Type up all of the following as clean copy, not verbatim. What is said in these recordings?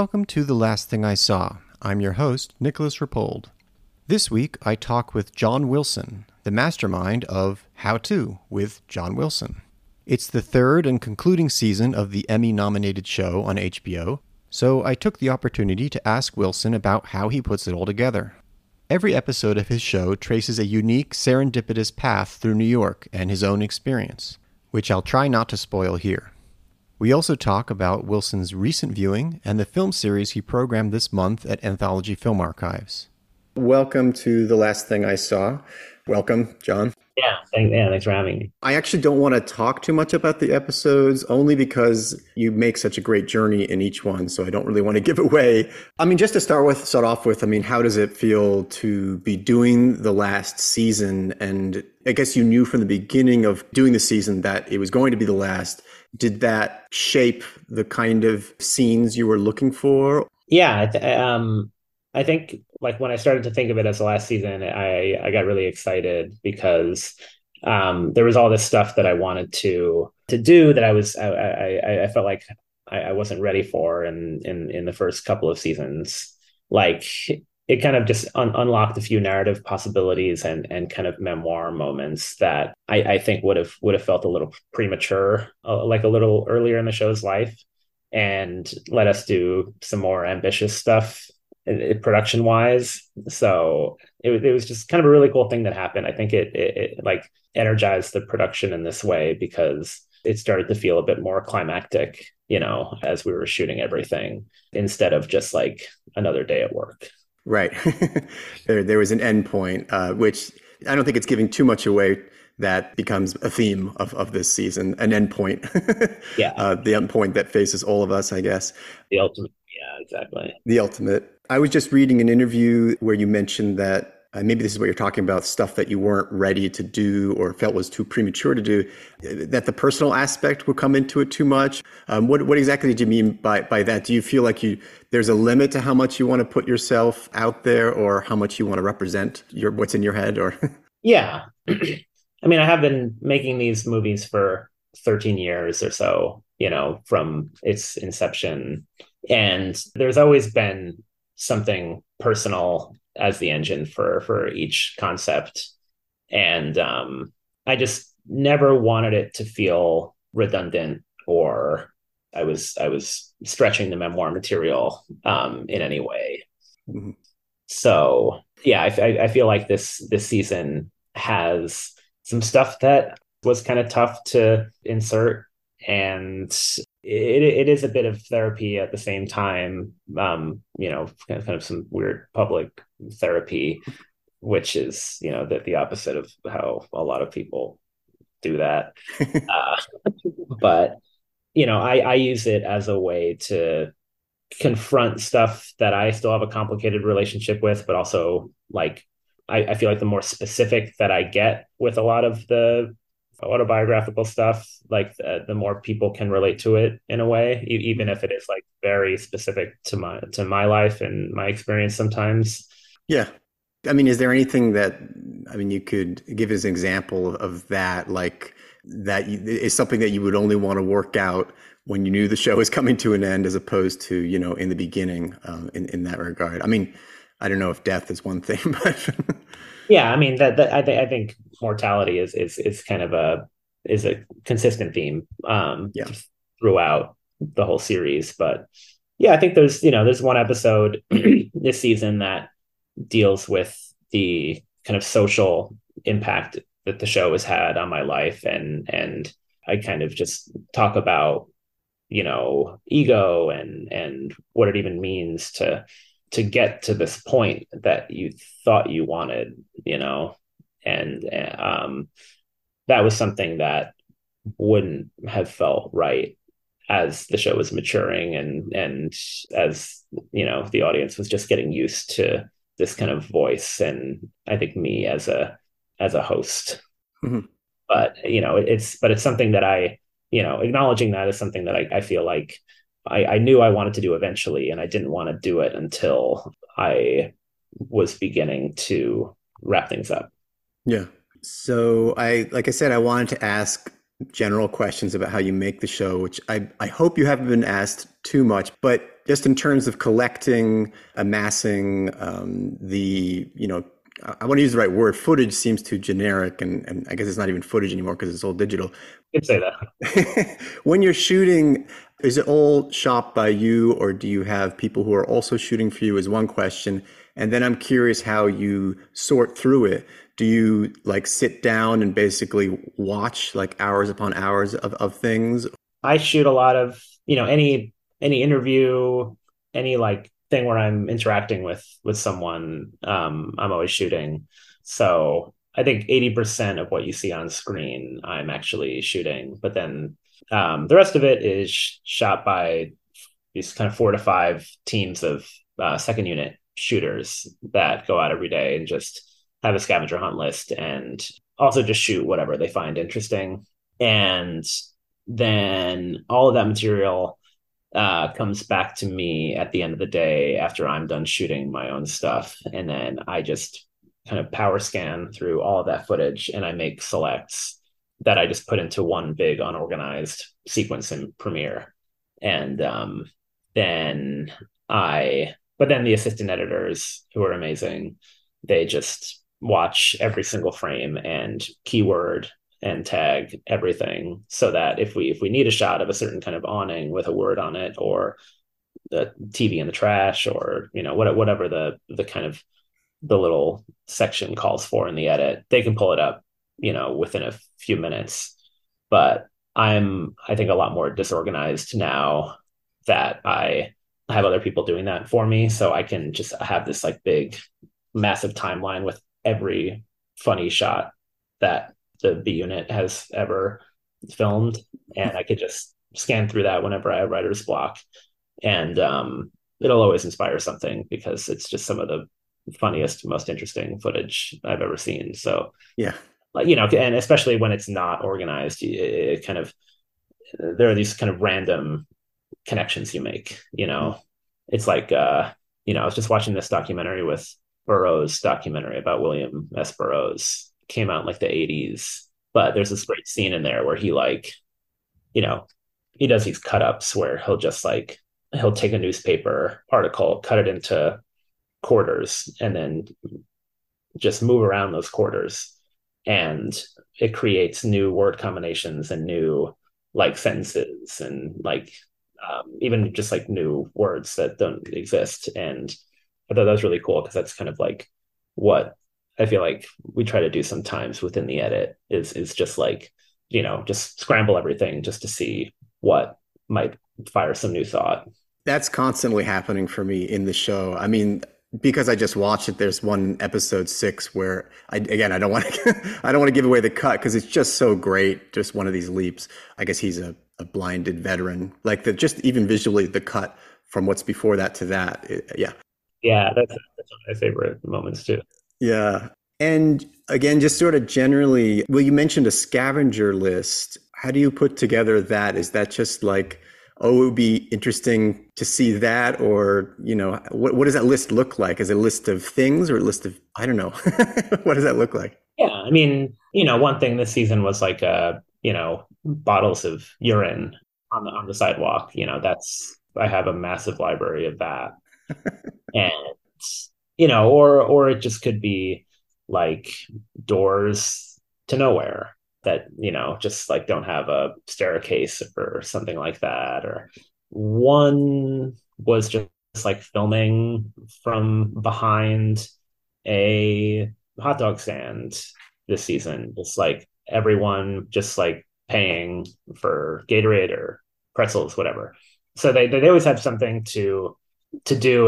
welcome to The Last Thing I Saw. I'm your host, Nicholas Rapold. This week, I talk with John Wilson, the mastermind of How To with John Wilson. It's the third and concluding season of the Emmy-nominated show on HBO, so I took the opportunity to ask Wilson about how he puts it all together. Every episode of his show traces a unique, serendipitous path through New York and his own experience, which I'll try not to spoil here. We also talk about Wilson's recent viewing and the film series he programmed this month at Anthology Film Archives. Welcome to The Last Thing I Saw. Welcome, John. Thanks for having me. I actually don't want to talk too much about the episodes, only because you make such a great journey in each one, so I don't really want to give away. Just to start off with, how does it feel to be doing the last season? And I guess you knew from the beginning of doing the season that it was going to be the last. Did that shape the kind of scenes you were looking for? Yeah, I think like when I started to think of it as the last season, I got really excited because there was all this stuff that I wanted to do that I felt like I wasn't ready for in the first couple of seasons. Like it kind of just unlocked a few narrative possibilities and kind of memoir moments that I think would have felt a little premature, like a little earlier in the show's life, and let us do some more ambitious stuff production wise. So it was just kind of a really cool thing that happened. I think it like energized the production in this way because it started to feel a bit more climactic, as we were shooting everything instead of just like another day at work. Right. There was an end point, which I don't think it's giving too much away. That becomes a theme of this season, an end point. Yeah. The end point that faces all of us, I guess. The ultimate. Yeah, exactly. The ultimate. I was just reading an interview where you mentioned that maybe this is what you're talking about, stuff that you weren't ready to do or felt was too premature to do, that the personal aspect would come into it too much. What exactly did you mean by that? Do you feel like there's a limit to how much you want to put yourself out there or how much you want to represent what's in your head? Or Yeah. I have been making these movies for 13 years or so, from its inception. And there's always been something personal as the engine for each concept. And I just never wanted it to feel redundant or I was stretching the memoir material in any way. Mm-hmm. So yeah, I feel like this season has some stuff that was kind of tough to insert, and it is a bit of therapy at the same time, kind of some weird public therapy, which is, the opposite of how a lot of people do that. But, I use it as a way to confront stuff that I still have a complicated relationship with, but also like, I feel like the more specific that I get with a lot of the autobiographical stuff, like the more people can relate to it in a way, even if it is like very specific to my life and my experience sometimes. Yeah. Is there anything that, you could give as an example of that, like that is something that you would only want to work out when you knew the show was coming to an end as opposed to, in the beginning, in that regard? I don't know if death is one thing, but yeah, that I think mortality is kind of a consistent theme throughout the whole series. But yeah, I think there's one episode this season that deals with the kind of social impact that the show has had on my life, and I kind of just talk about ego and what it even means to get to this point that you thought you wanted, and that was something that wouldn't have felt right as the show was maturing and as, the audience was just getting used to this kind of voice. And I think me as a host, mm-hmm. But, it's something that acknowledging that is something that I feel like I knew I wanted to do eventually, and I didn't want to do it until I was beginning to wrap things up. Yeah. So like I said, I wanted to ask general questions about how you make the show, which I hope you haven't been asked too much, but just in terms of collecting, amassing I want to use the right word. Footage seems too generic, and I guess it's not even footage anymore because it's all digital. You could say that. When you're shooting, is it all shot by you, or do you have people who are also shooting for you? Is one question. And then I'm curious how you sort through it. Do you like sit down and basically watch like hours upon hours of things? I shoot a lot of, any interview, any like thing where I'm interacting with someone, I'm always shooting. So I think 80% of what you see on screen, I'm actually shooting. But then the rest of it is shot by these kind of 4 to 5 teams of second unit shooters that go out every day and just have a scavenger hunt list and also just shoot whatever they find interesting. And then all of that material comes back to me at the end of the day after I'm done shooting my own stuff. And then I just kind of power scan through all of that footage and I make selects that I just put into one big unorganized sequence in Premiere. And then but then the assistant editors who are amazing, they just watch every single frame and keyword and tag everything so that if we need a shot of a certain kind of awning with a word on it or the TV in the trash or whatever the kind of the little section calls for in the edit, they can pull it up within a few minutes. But I think a lot more disorganized now that I have other people doing that for me, so I can just have this like big massive timeline with every funny shot that the B unit has ever filmed, and I could just scan through that whenever I have writer's block, and it'll always inspire something because it's just some of the funniest, most interesting footage I've ever seen. So Yeah. And especially when it's not organized, it kind of there are these kind of random connections you make. It's like I was just watching this documentary with Burroughs documentary about William S. Burroughs. Came out in like the 80s, but there's this great scene in there where he does these cut ups where he'll take a newspaper article, cut it into quarters, and then just move around those quarters. And it creates new word combinations and new like sentences and like even just like new words that don't exist. And I thought that was really cool because that's kind of like what I feel like we try to do sometimes within the edit is just like, just scramble everything just to see what might fire some new thought. That's constantly happening for me in the show. I mean, because I just watched it, there's one episode 6 where I don't want to I don't want to give away the cut because it's just so great. Just one of these leaps. I guess he's a blinded veteran. Like just even visually the cut from what's before that to that. Yeah. Yeah, that's one of my favorite moments too. Yeah. And again, just sort of generally, well, you mentioned a scavenger list. How do you put together that? Is that just like, oh, it would be interesting to see that? Or, what does that list look like? Is it a list of things or a list of, I don't know. What does that look like? Yeah. I mean, one thing this season was like, bottles of urine on the sidewalk. I have a massive library of that. And, or it just could be like doors to nowhere that just like don't have a staircase or something like that. Or one was just like filming from behind a hot dog stand this season, just like everyone just like paying for Gatorade or pretzels, whatever. So they always have something to do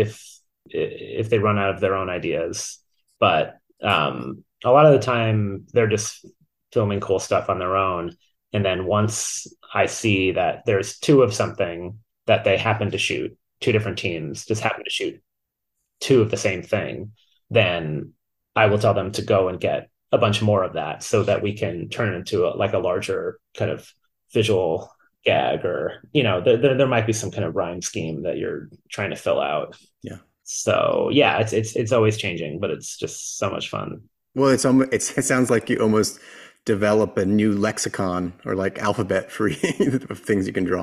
if they run out of their own ideas. But a lot of the time they're just filming cool stuff on their own. And then once I see that there's 2 of something that they happen to shoot, 2 different teams just happen to shoot 2 of the same thing, then I will tell them to go and get a bunch more of that so that we can turn it into a larger kind of visual gag, or there might be some kind of rhyme scheme that you're trying to fill out. Yeah. So yeah, it's always changing, but it's just so much fun. Well, it sounds like you almost develop a new lexicon or like alphabet for of things you can draw on.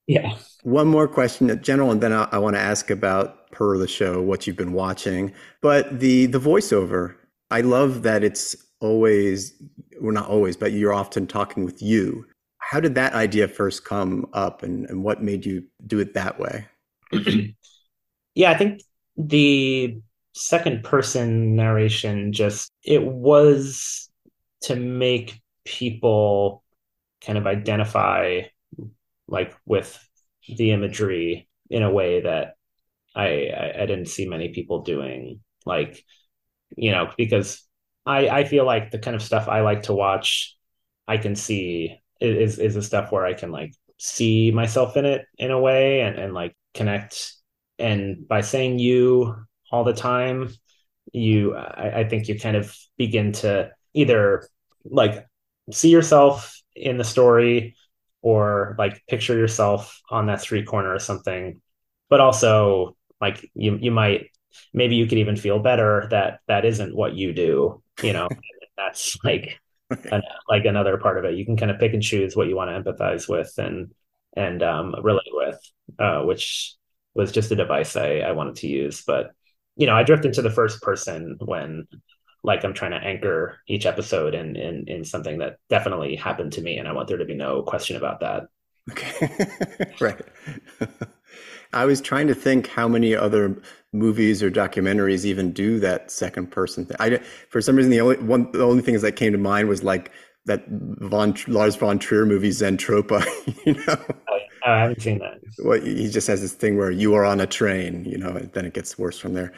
Yeah. One more question, general, and then I want to ask about per the show what you've been watching. But the voiceover, I love that it's always, well, not always, but you're often talking with you. How did that idea first come up, and what made you do it that way? Yeah, I think the second person narration just it was to make people kind of identify like with the imagery in a way that I didn't see many people doing. Like, because I feel like the kind of stuff I like to watch, I can see is the stuff where I can like see myself in it in a way and like connect. And by saying you all the time, I think you kind of begin to either like see yourself in the story or like picture yourself on that street corner or something. But also like you might maybe you could even feel better that that isn't what you do, that's like another part of it. You can kind of pick and choose what you want to empathize with and relate with, which was just a device I wanted to use. But I drift into the first person when like I'm trying to anchor each episode in something that definitely happened to me, and I want there to be no question about that. Okay. Right. I was trying to think how many other movies or documentaries even do that second person thing. For some reason, the only things that came to mind was like that Lars von Trier movie Zentropa. You know, I haven't seen that. what he just has this thing where you are on a train. And then it gets worse from there.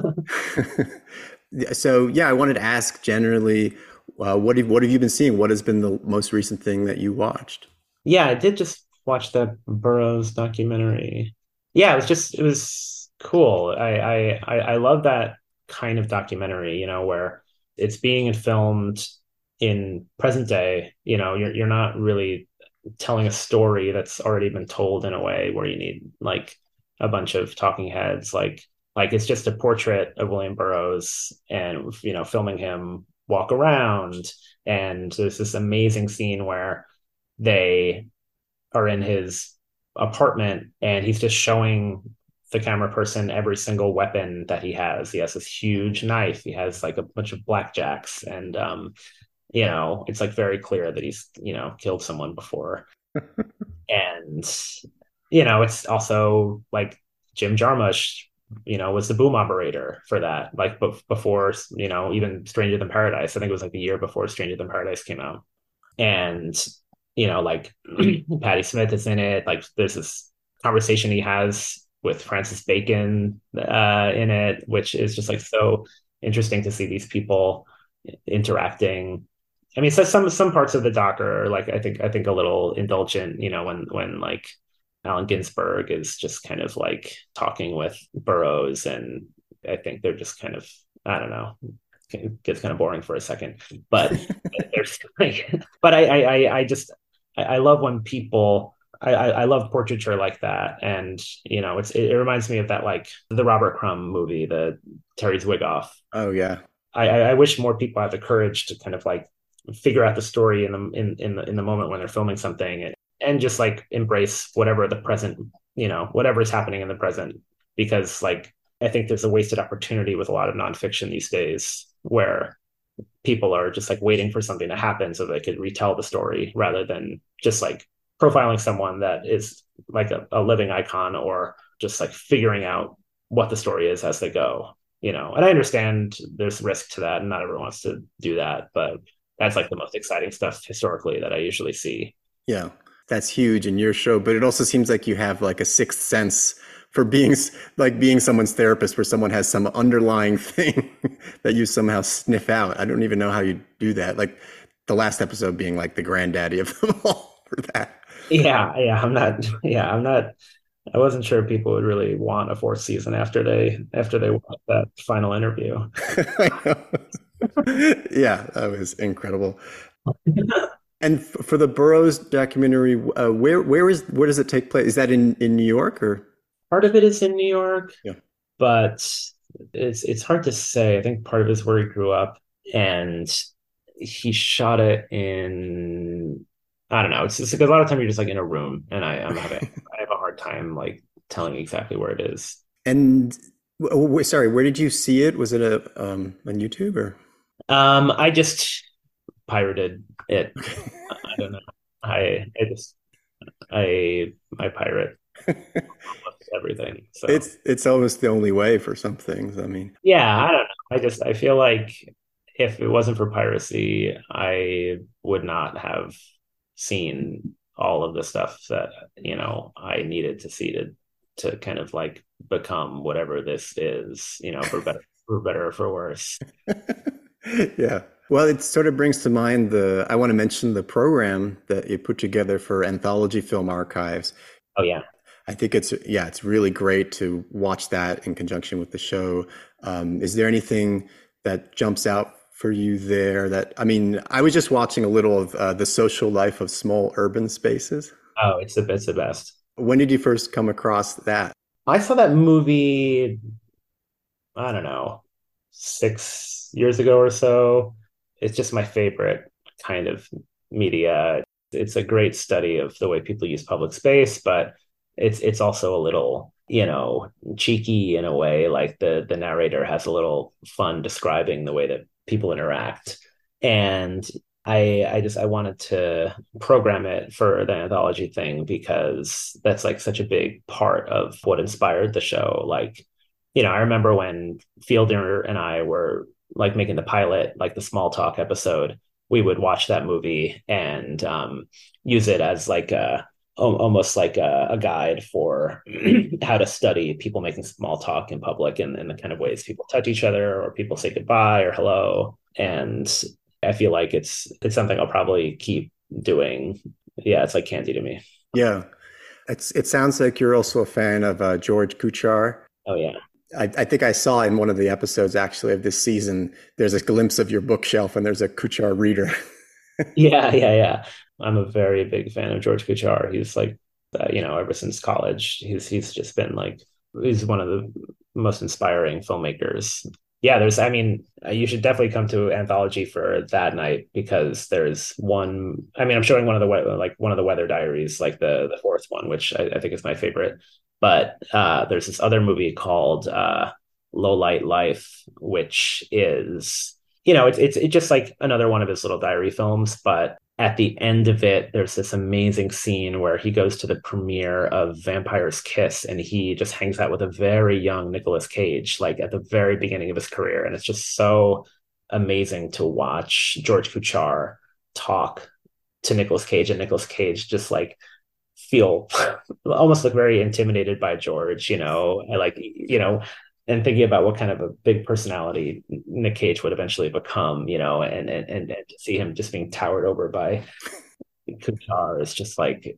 So yeah, I wanted to ask generally, what have you been seeing? What has been the most recent thing that you watched? Yeah, I did just watch the Burroughs documentary. Yeah, it was cool. I love that kind of documentary, where it's being filmed in present day. You're not really telling a story that's already been told in a way where you need like a bunch of talking heads. Like it's just a portrait of William Burroughs and filming him walk around. And there's this amazing scene where they are in his apartment and he's just showing the camera person every single weapon that he has. He has this huge knife. He has like a bunch of blackjacks, and it's like very clear that he's killed someone before. And it's also like Jim Jarmusch, was the boom operator for that. Like before, even Stranger Than Paradise. I think it was like the year before Stranger Than Paradise came out. And like Patti Smith is in it. Like there's this conversation he has with Francis Bacon in it, which is just like so interesting to see these people interacting. I mean, so some parts of the doc are like I think a little indulgent, when like Allen Ginsberg is just kind of like talking with Burroughs, and I think they're just kind of, I don't know, it gets kind of boring for a second, but there's like, but I just I love when people I love portraiture like that, and it reminds me of that like the Robert Crumb movie, the Terry Zwigoff. Oh yeah. I wish more people had the courage to kind of like figure out the story in the moment when they're filming something, and just like embrace whatever the present, whatever is happening in the present, because like I think there's a wasted opportunity with a lot of nonfiction these days where people are just like waiting for something to happen so they could retell the story rather than just like profiling someone that is like a living icon, or just like figuring out what the story is as they go. And I understand there's risk to that and not everyone wants to do that, but that's like the most exciting stuff historically that I usually see. Yeah, that's huge in your show, but it also seems like you have like a sixth sense for being someone's therapist, where someone has some underlying thing that you somehow sniff out. I don't even know how you do that. Like the last episode being like the granddaddy of them all for that. Yeah, I'm not. I wasn't sure people would really want a fourth season after they watched that final interview. I know. Yeah, that was incredible. And for the Burroughs documentary, where does it take place? Is that in New York or? Part of it is in New York, Yeah. but it's hard to say. I think part of it is where he grew up, and he shot it in. I don't know. It's just because a lot of time you're just like in a room, and I have hard time like telling exactly where it is. And sorry, where did you see it? Was it on YouTube or? I just pirated it. I don't know. I just I pirate almost everything. So It's almost the only way for some things. I mean, yeah, I don't know. I feel like if it wasn't for piracy, I would not have seen all of the stuff that, I needed to see to kind of like become whatever this is, for better or for worse. yeah. Well, it sort of brings to mind I want to mention the program that you put together for Anthology Film Archives. Oh yeah. I think it's really great to watch that in conjunction with the show. Is there anything that jumps out for you there I mean, I was just watching a little of The Social Life of Small Urban Spaces. Oh, it's the best. When did you first come across that? I saw that movie, I don't know, 6 years ago or so. It's just my favorite kind of media. It's a great study of the way people use public space, but it's also a little, cheeky in a way. Like the narrator has a little fun describing the way that people interact. And I wanted to program it for the anthology thing because that's like such a big part of what inspired the show. Like, I remember when Fielder and I were like making the pilot, like the small talk episode, we would watch that movie and use it as like almost like a guide for how to study people making small talk in public and the kind of ways people touch each other or people say goodbye or hello. And I feel like it's something I'll probably keep doing. Yeah, it's like candy to me. Yeah, it sounds like you're also a fan of George Kuchar. Oh yeah. I think I saw in one of the episodes actually of this season, there's a glimpse of your bookshelf and there's a Kuchar reader. Yeah. I'm a very big fan of George Kuchar. He's like, ever since college, he's just been like, he's one of the most inspiring filmmakers. Yeah, I mean, you should definitely come to Anthology for that night because there's one. I mean, I'm showing one of the Weather Diaries, like the fourth one, which I think is my favorite. But there's this other movie called Low Light Life, which is, it's just like another one of his little diary films. But at the end of it, there's this amazing scene where he goes to the premiere of Vampire's Kiss and he just hangs out with a very young Nicolas Cage, like at the very beginning of his career. And it's just so amazing to watch George Kuchar talk to Nicolas Cage and Nicolas Cage just like feel almost like very intimidated by George, I like, and thinking about what kind of a big personality Nick Cage would eventually become, and to see him just being towered over by Kuchar is just like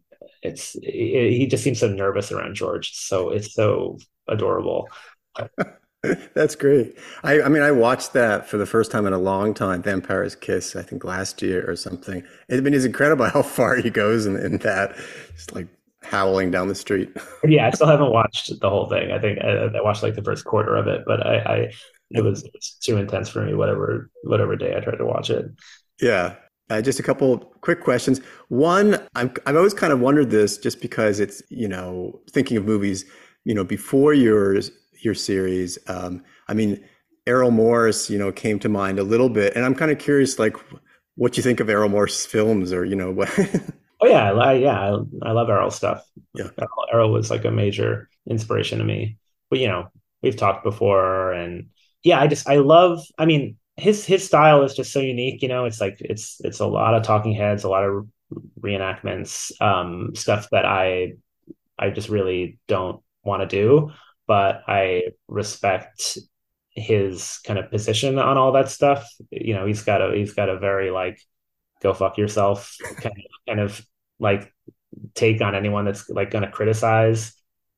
he just seems so nervous around George. So it's so adorable. That's great. I mean, I watched that for the first time in a long time, Vampire's Kiss, I think last year or something. I mean, it's incredible how far he goes in that, just like howling down the street. Yeah, I still haven't watched the whole thing. I think I watched like the first quarter of it, but it was too intense for me. Whatever day I tried to watch it. Yeah. Just a couple quick questions. One, I've always kind of wondered this just because it's, thinking of movies, before your series. I mean, Errol Morris, came to mind a little bit, and I'm kind of curious, like, what you think of Errol Morris films, or what. Oh yeah, I love Errol stuff. Yeah, Errol was like a major inspiration to me. But we've talked before, and yeah, I love. I mean, his style is just so unique. It's like it's a lot of talking heads, a lot of reenactments, stuff that I just really don't want to do, but I respect his kind of position on all that stuff. He's got a very like go fuck yourself kind of like take on anyone that's like going to criticize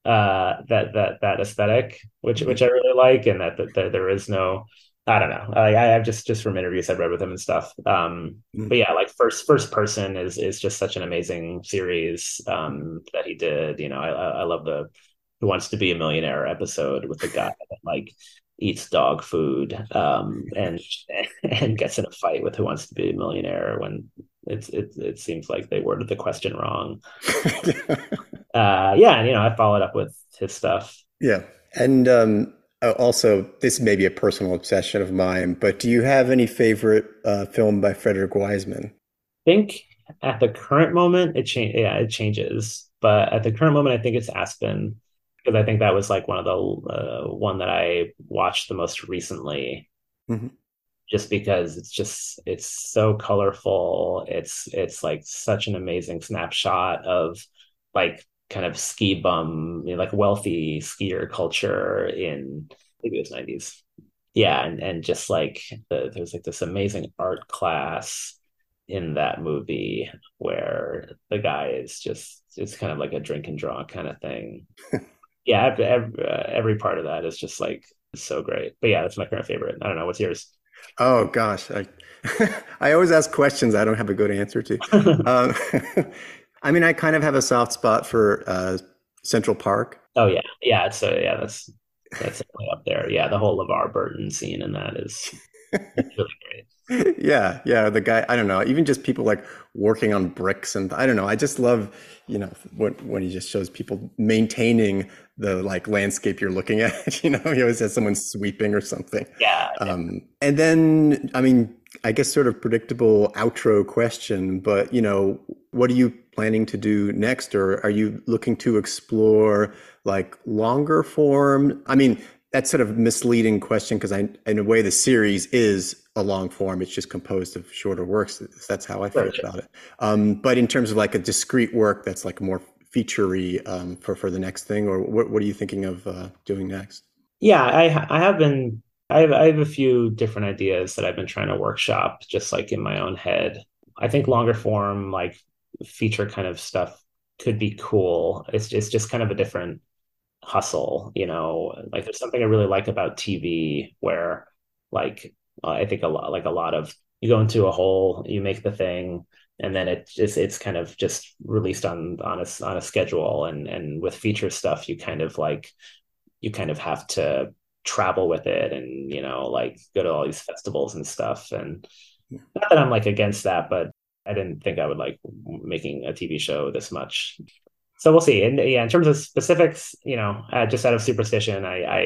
that aesthetic, which I really like, and that there is no. I don't know. I've just from interviews I've read with him and stuff. But yeah, like first person is just such an amazing series that he did. I love the Who Wants to Be a Millionaire episode with the guy that like eats dog food and gets in a fight with Who Wants to Be a Millionaire when it seems like they worded the question wrong. Yeah, and I followed up with his stuff. Yeah. And also, this may be a personal obsession of mine, but do you have any favorite film by Frederick Wiseman? I think at the current moment, yeah, it changes. But at the current moment, I think it's Aspen because I think that was like one of the one that I watched the most recently. Hmm. Just because it's so colorful. It's like such an amazing snapshot of like kind of ski bum, like wealthy skier culture in maybe it was 90s. Yeah, and just like there's like this amazing art class in that movie where the guy is just it's kind of like a drink and draw kind of thing. Yeah, every part of that is just like so great. But yeah, that's my current favorite. I don't know, what's yours? Oh gosh, I always ask questions I don't have a good answer to. Um, I mean, I kind of have a soft spot for Central Park. Oh yeah, yeah. So yeah, that's definitely up there. Yeah, the whole LeVar Burton scene in that is it's really great. Yeah, yeah. The guy, I don't know, even just people like working on bricks and I don't know. I just love, when he just shows people maintaining the like landscape you're looking at. He always has someone sweeping or something. Yeah, And then, I mean, I guess sort of predictable outro question, but what are you planning to do next, or are you looking to explore like longer form? I mean, that's sort of misleading question because in a way, the series is a long form. It's just composed of shorter works. That's how I feel sure. about it. But in terms of like a discrete work that's like more featurey for the next thing, or what are you thinking of doing next? Yeah, I have been I have a few different ideas that I've been trying to workshop just like in my own head. I think longer form like feature kind of stuff could be cool. It's just kind of a different hustle, like there's something I really like about TV where like I think a lot of you go into a hole, you make the thing, and then it's kind of just released on a schedule, and with feature stuff you kind of have to travel with it and like go to all these festivals and stuff. And not that I'm like against that, but I didn't think I would like making a TV show this much. So we'll see. And yeah, in terms of specifics, just out of superstition,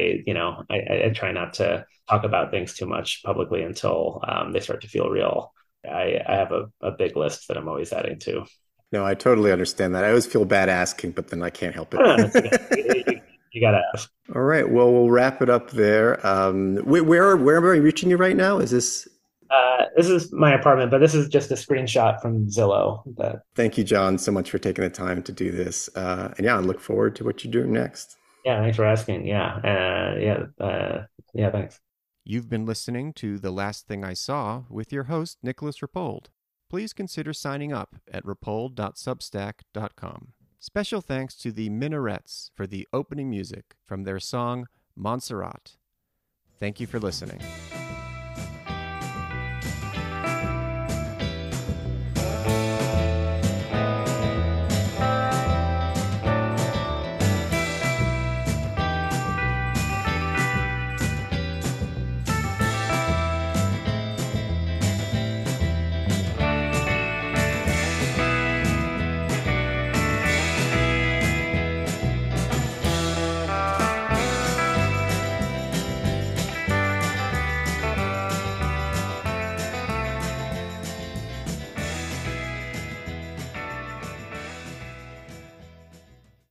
I try not to talk about things too much publicly until they start to feel real. I have a big list that I'm always adding to. No, I totally understand that. I always feel bad asking, but then I can't help I don't know, it's okay. it. You gotta ask. All right. Well, we'll wrap it up there. Where am I reaching you right now? Is this? This is my apartment, but this is just a screenshot from Zillow. That Thank you, John, so much for taking the time to do this. And yeah, I look forward to what you're doing next. Yeah, thanks for asking. Yeah, thanks. You've been listening to The Last Thing I Saw with your host, Nicholas Rapold. Please consider signing up at rapold.substack.com. Special thanks to the Minarets for the opening music from their song Montserrat. Thank you for listening.